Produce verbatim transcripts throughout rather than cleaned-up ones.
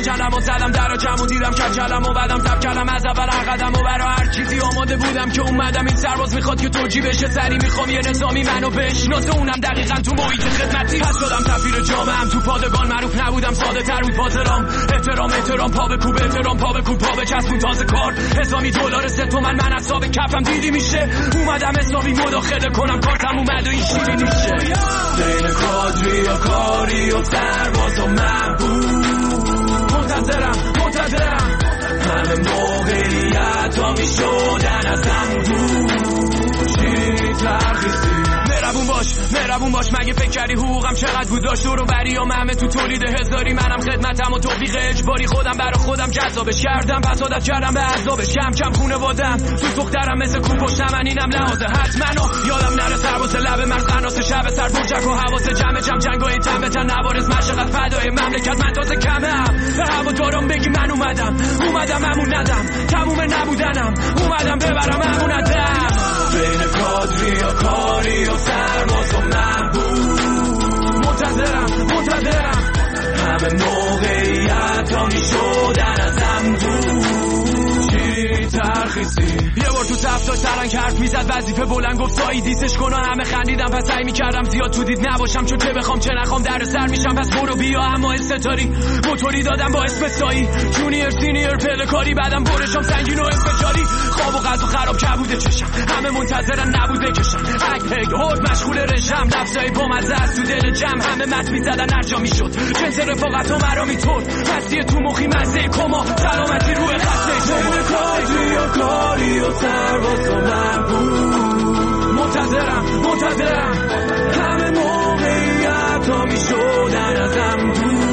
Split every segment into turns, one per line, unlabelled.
کلمو زدم در جمع دیدم که کلمو بعدم تب کلم از اول هر قدمو برا هر چیزی آماده بودم که اومدم. این سرباز میخواد که توجی بشه سری میخوام یه نظامی منو بشناسه اونم دقیقاً تو محیط خدمتی. پس شدم سفیر جامعه‌ام تو پادگان معروف نبودم ساده تر بود پاترام. احترام احترام پا به کوب احترام پا به کوب پا به چسبون تازه کار حسابی دلار سه تومن من حساب کفم دیدی میشه. اومدم حسابی مداخله کنم کارتم اومد و این شیری میشه. بین کادری و کاری و سرباز و محبوب منتظرم منتظرم همه موقعیت ها میشودن از هم دور. چی ترخیصی مهربون باش مهربون باش مگه فکر کردی حقوقم چقدر بود داشت دور و بریام همه تو تولید هزاری منم خدمتم و توفیق اجباری خودم برا خودم جذابش کردم پس عادت کردم به عذابش کم کم خونه بادم تو دخترم مثل کو پشت من اینم لحاظه حتما یادم نره سرباز لب مرز قناس شب سر برجک و حواس جمع جمع جنگای تن به تن نوارز مشقت فدای مملکت من تازه کمم به هوادارم بگی من اومدم اومدم همون ندم تموم نبودنم اومدم ببرم همون ندم. بین کادری و کاری و سرباز و محبوب منتظرم منتظرم همه موقعیت ها می شدن از هم دور. چی ترخیصی یه بار تو تفتاش سرنگ حرف میزد وظیفه بلند گفت سایی دیسش کنن همه خندیدم پس سعی میکردم زیاد تو دید نباشم چون چه بخوام چه نخوام در سر میشم پس برو بیا اما استتاری موتوری دادم با اسم سایی جونیر سینیر پلکاری بعدم برشم سنگین و انفجاری خواب و غذا خراب کبوده چشم همه منتظرن نبود بکشم هک هک هود مشغول رژم لفظای بامزه از تو دل جمع همه مت میزدن هر جا میشد جنس رفاقت و مرا میطور مستی تو مخی مزه کما سلامتی روی خسته کادری و کاری و سرباز و محبوب منتظرم منتظرم همه موقعیت ها می شدن از هم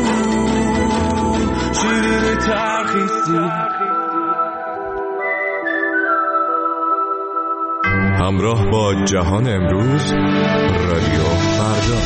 دور. شیرین ترخیصی
همراه با جهان امروز رادیو فردا.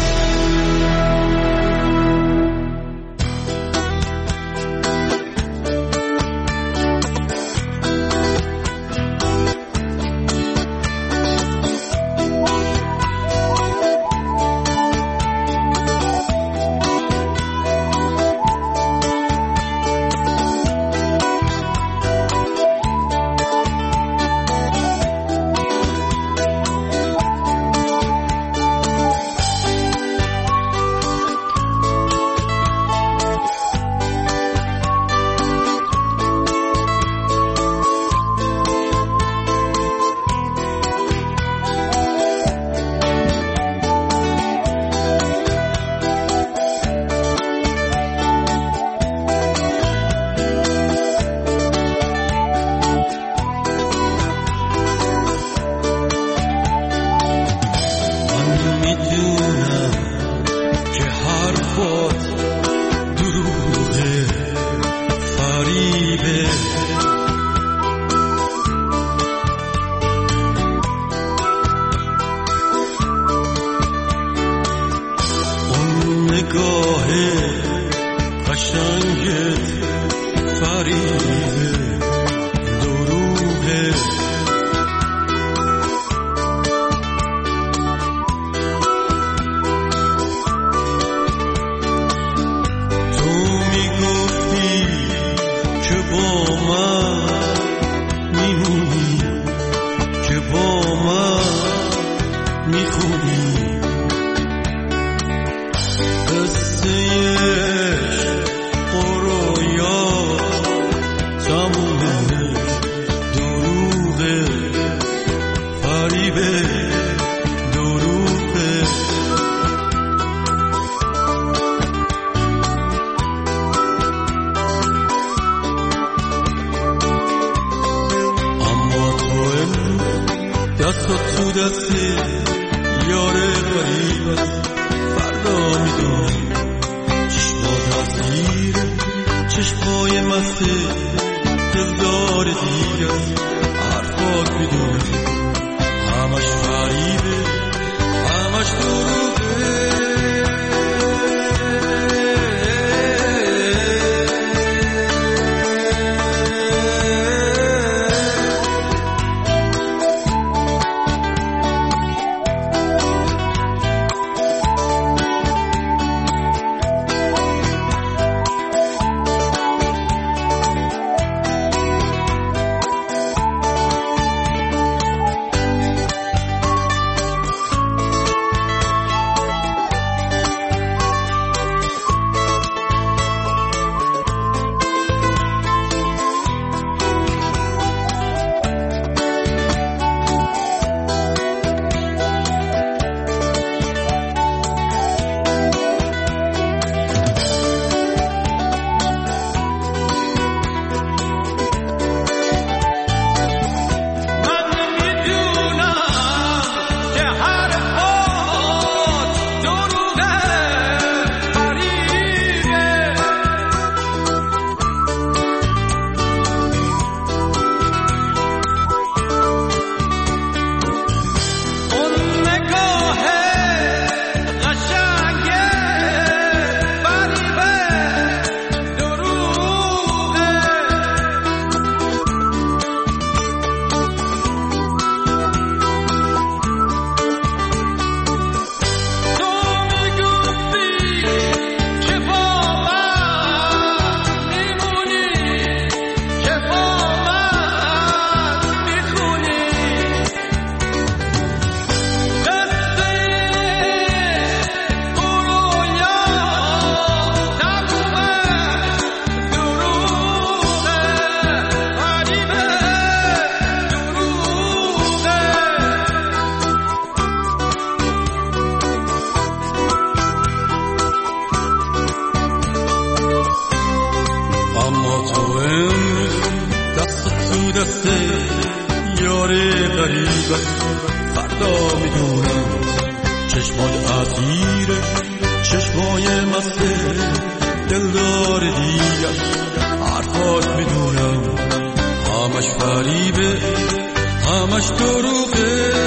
غریبه فردا میدونم چشمات عطیره چشمای مسته دلدار دیگه حرفات میدونم همش فریبه همش دروغه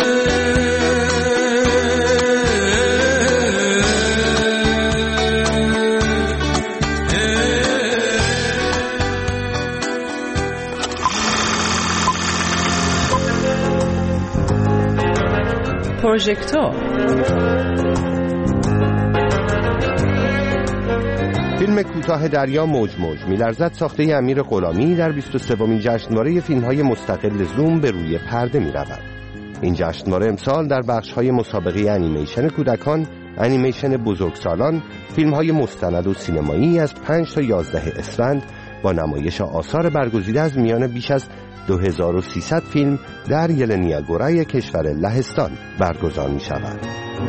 پروژکتور
فیلم کوتاه دریا موج موج میلرزد ساخته امیر غلامی در بیست و سومین جشنواره فیلم‌های مستقل زوم به روی پرده می‌رود. این جشنواره امسال در بخش‌های مسابقه انیمیشن کودکان، انیمیشن بزرگسالان، فیلم‌های مستند و سینمایی از پنج تا یازده اسفند با نمایش آثار برگزیده از میان بیش از دو هزار و سیصد فیلم در یلنیاگورای کشور لهستان برگزار می‌شود.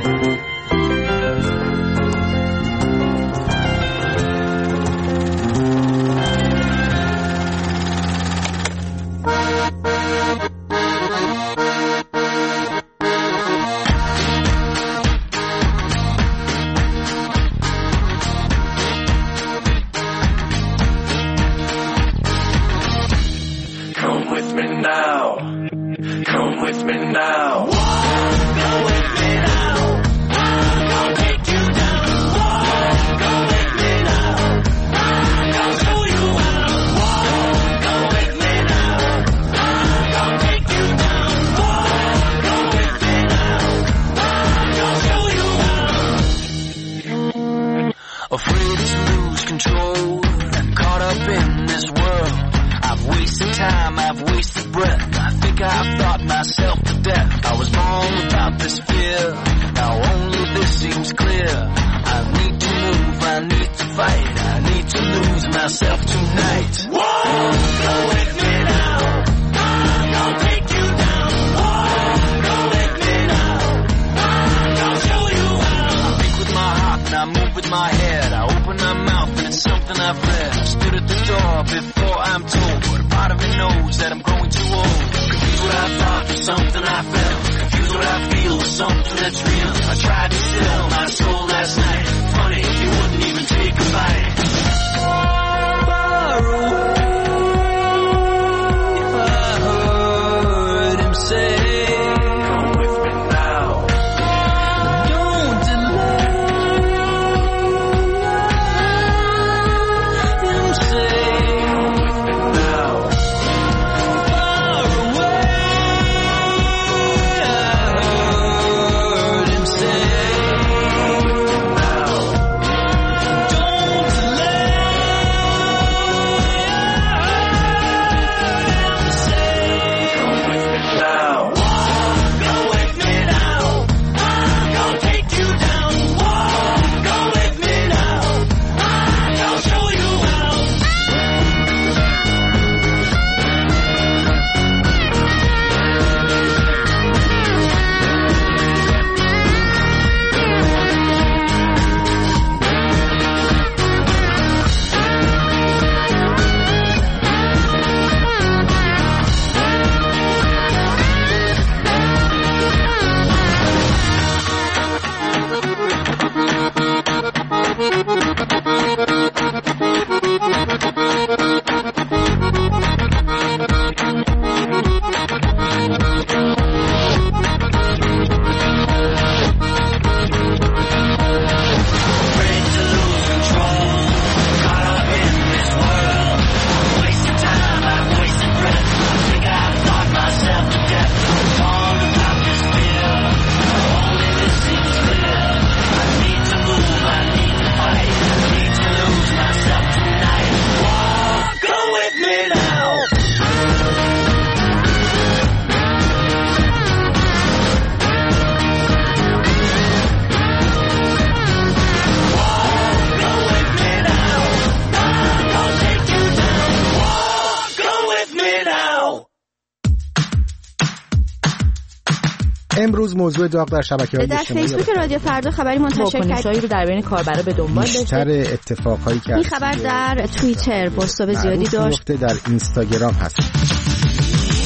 امروز موضوع داغ در شبکه‌های
اجتماعی در فیسبوک رادیو فردا خبری منتشر کرد رو در بین کاربرا به دنبال داشته.
بیشتر اتفاقایی که
این خبر در توییتر پست‌های زیادی داشت.
در اینستاگرام هست.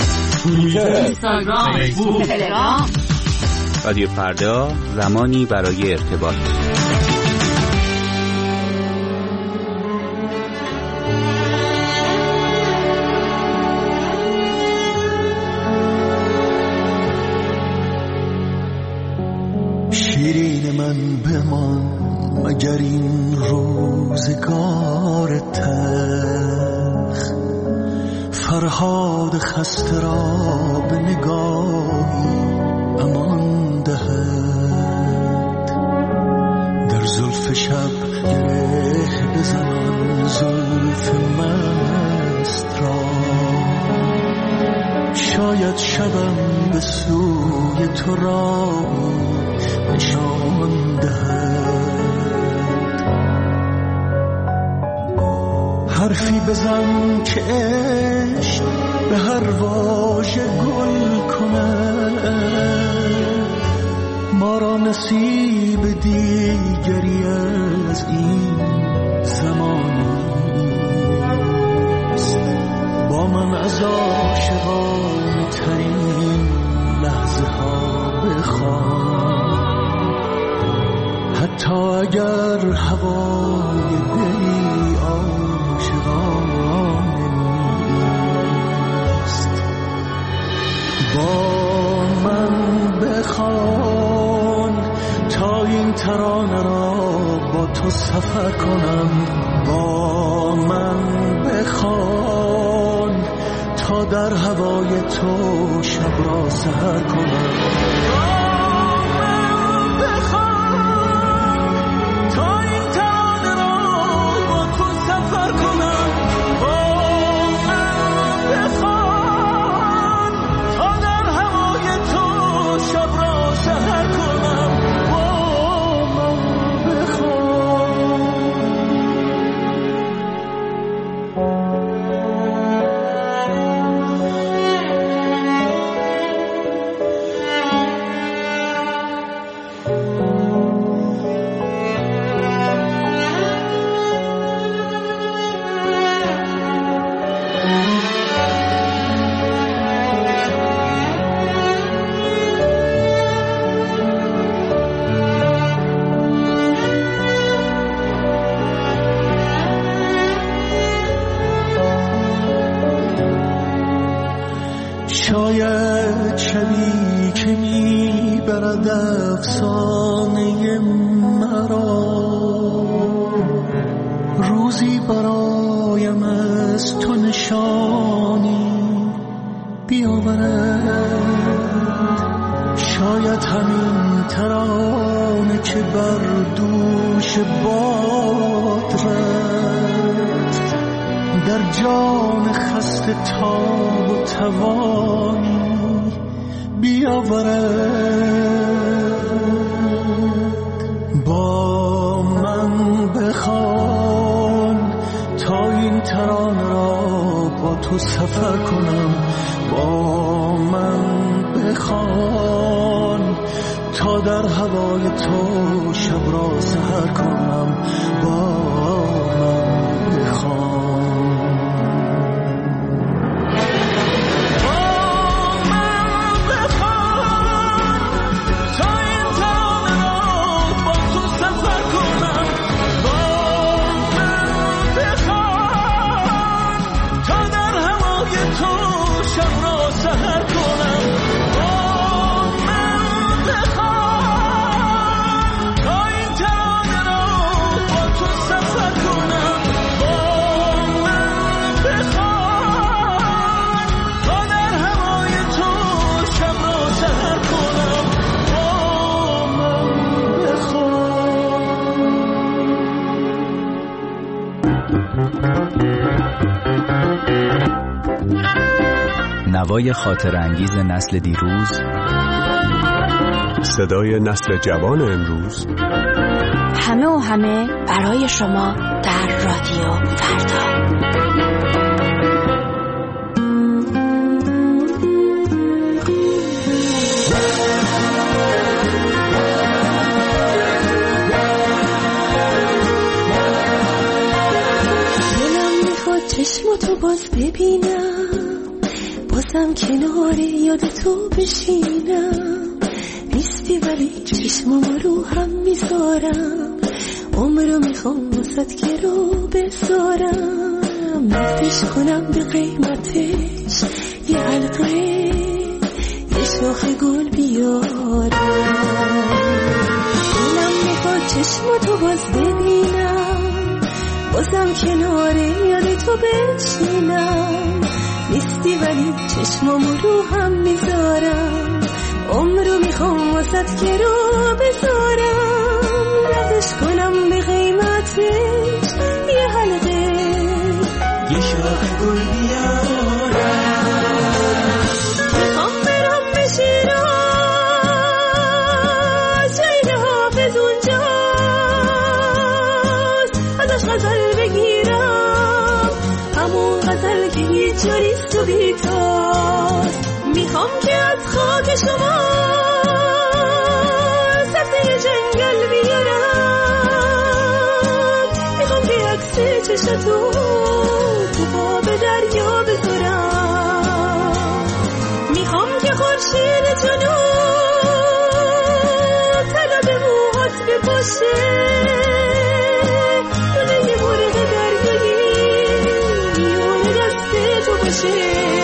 توییتر،
اینستاگرام، فیسبوک، تلگرام.
رادیو فردا، زمانی برای ارتباط.
شیرین من بمان مگر این روزگار تلخ، فرهاد خسته را به نگاهی امان دهد. در زلف شب گره بزنان زلف مست را، شاید شبم به سوی تو را نشان دهد. حرفی بزن که عشق به هر واژه گل کند، ما را نصیب دیگری از این زمانیست. با من از عاشقانه ترین لحظه ها بخوان، حتی اگر هوای دلی عاشقانه نیست. با من بخوان تا این ترانه را با تو سفر کنم. با من بخوان تا در هوای تو شب را سحر کنم. شاید شبی که می برد افسانه مرا، روزی برایم از تو نشانی بیاورد. شاید همین ترانه که بر دوش باد رفت، در جان خسته تاب و توانی بیاورد. با من بخوان تا این ترانه را با تو سفر کنم. با من بخوان تا در هوای تو شب را سحر کنم. با من بخوان
نوای خاطر انگیز نسل دیروز،
صدای نسل جوان امروز،
همه و همه برای شما در رادیو فردا.
دلم میخواد چشماتو باز ببینم، بازم کنار یاد تو بشینم، نیستی ولی چشمم رو هم میذارم، عمرو میخوام واسد که رو بذارم، نفتش کنم به قیمتش یه حلقه یه شاخ گل بیارم. دلم میخواد چشماتو باز ببینم، بازم کناره یاد تو بشینم، نیستی ولی چشمم رو هم میذارم، عمرو میخوام واسد که رو بذارم، ردش کنم به قیمتش یه حلقه یه شاخ گل بیارم. میخوام برم به شیراز، شهر حافظ اونجاست، ازش غزل بگیرم، همون غزل که هیچ جاریست و بیتاست. میخوام که از خاک شما سبزه جنگل بیارم، میخوام که عکس چشتو تو آب دریا بذارم، میخوام که خورشید جنوب طلا به موهات بپاشه، دونه یه مرغ دریایی میونه دست تو باشه.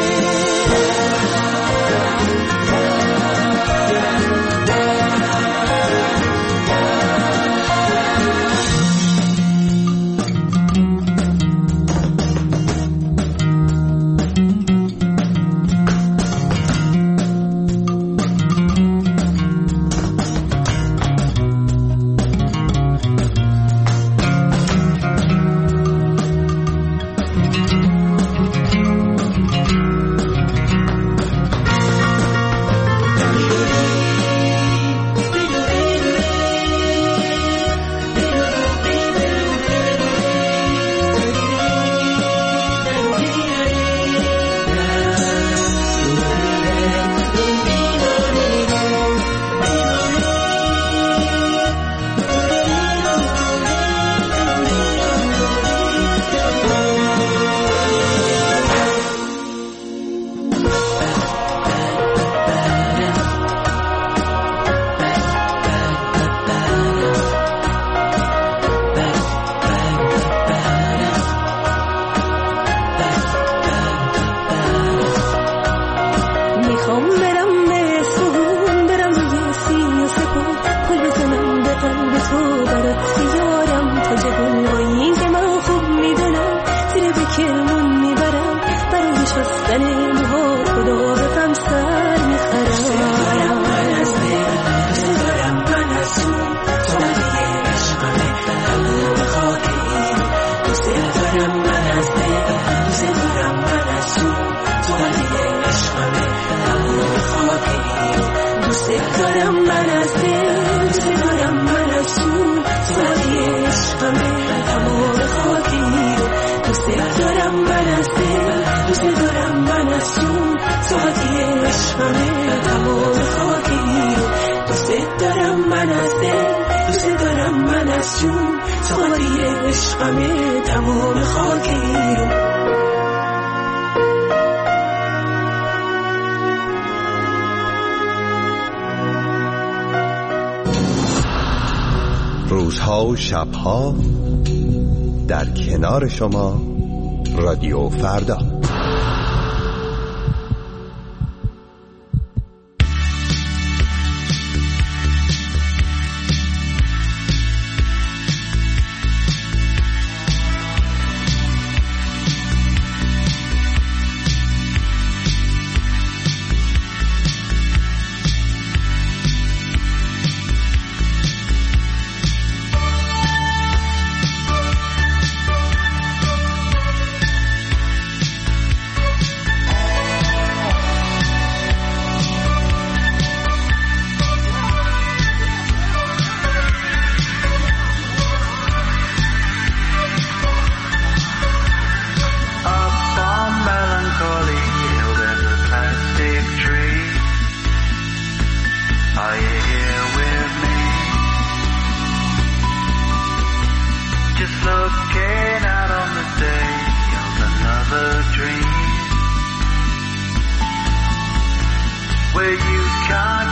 روزها و شبها در کنار شما رادیو فردا.
where you got